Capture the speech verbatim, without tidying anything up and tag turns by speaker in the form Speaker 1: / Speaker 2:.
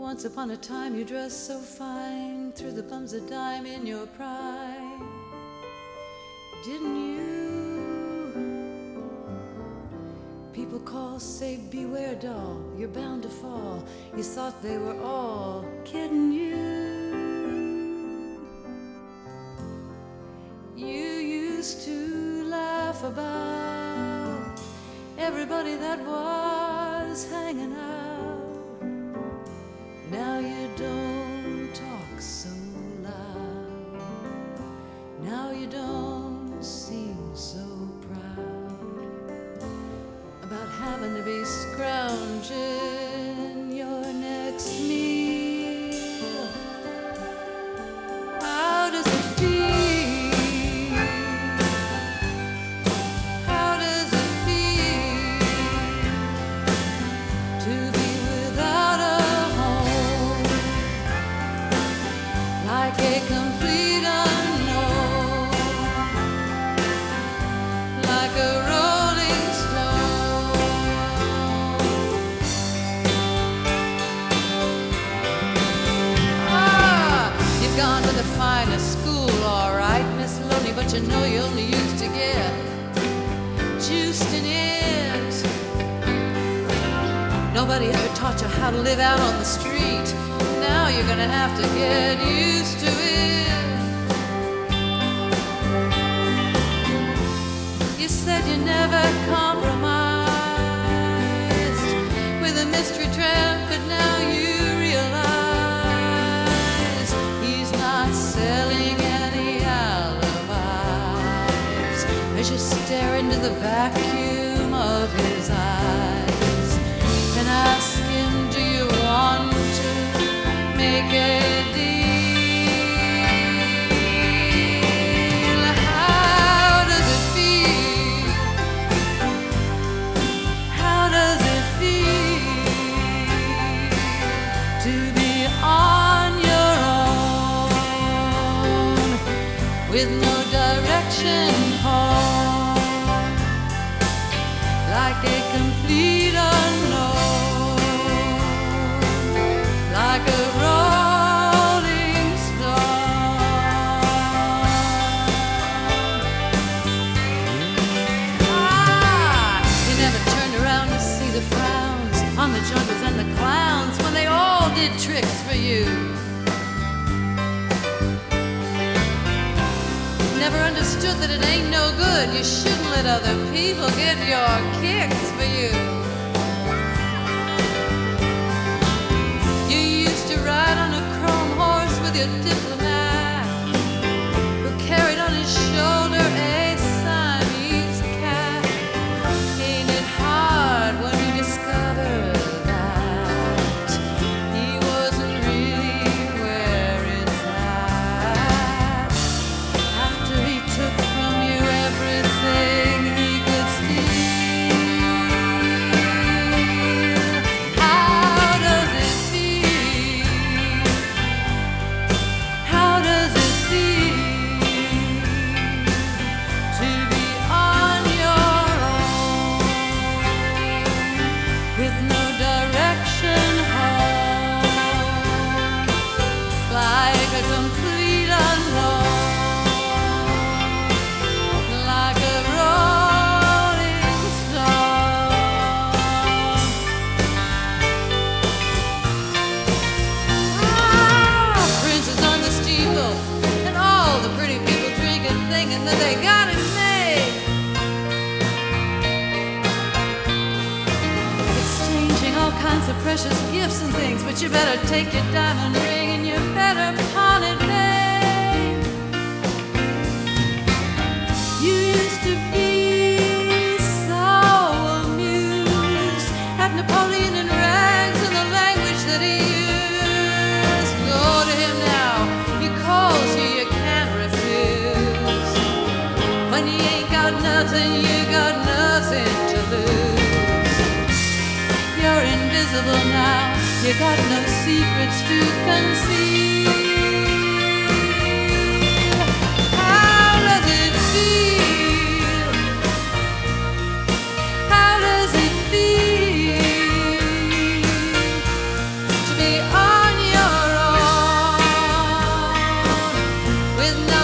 Speaker 1: Once upon a time you dressed so fine, threw the bums a dime in your pride, didn't you? People call, say beware doll, you're bound to fall. You thought they were all kidding you. You used to laugh about everybody that was hanging out. Now you don't talk so loud. Now you don't seem so proud about having to be scrounging your next meal. How does it feel? How does it feel to be without a like a complete unknown, like a rolling stone? Ah, you've gone to the finest school, all right, Miss Loney, but you know you only used to get juiced in it. Nobody ever taught you how to live out on the street. Now you're gonna have to get used to it. You said you never compromised with a mystery tramp, but now you realize he's not selling any alibis as you stare into the vacuum of his eyes and ask him, do you want to make a deal? How does it feel? How does it feel to be on your own with no direction home, like a complete unknown, like a rolling stone? Ah, you never turned around to see the frowns on the junkies and the clowns when they all did tricks for you. Never understood that it ain't no good. You shouldn't let other people get your kicks for you. Ride on a chrome horse with your diplomat who carried on his shoulder a Siamese cat. Ain't it hard when you discover that he wasn't really where it's at after he took from you everything he could steal? How does it feel? How does it feel to be on your own with no direction home, like a complete unknown, like a rolling stone? Ah, princes on the steeple and all the pretty people drinking, thinking that they got it made, exchanging all kinds of precious gifts and things. But you better take your diamond ring and you better pawn it, babe. You used to be so amused at Napoleon in rags and the language that he used. Go to him now, he calls you, you can't refuse. When you ain't got nothing, you got nothing to lose. You're invisible now, you got no secrets to conceal. How does it feel? How does it feel to be on with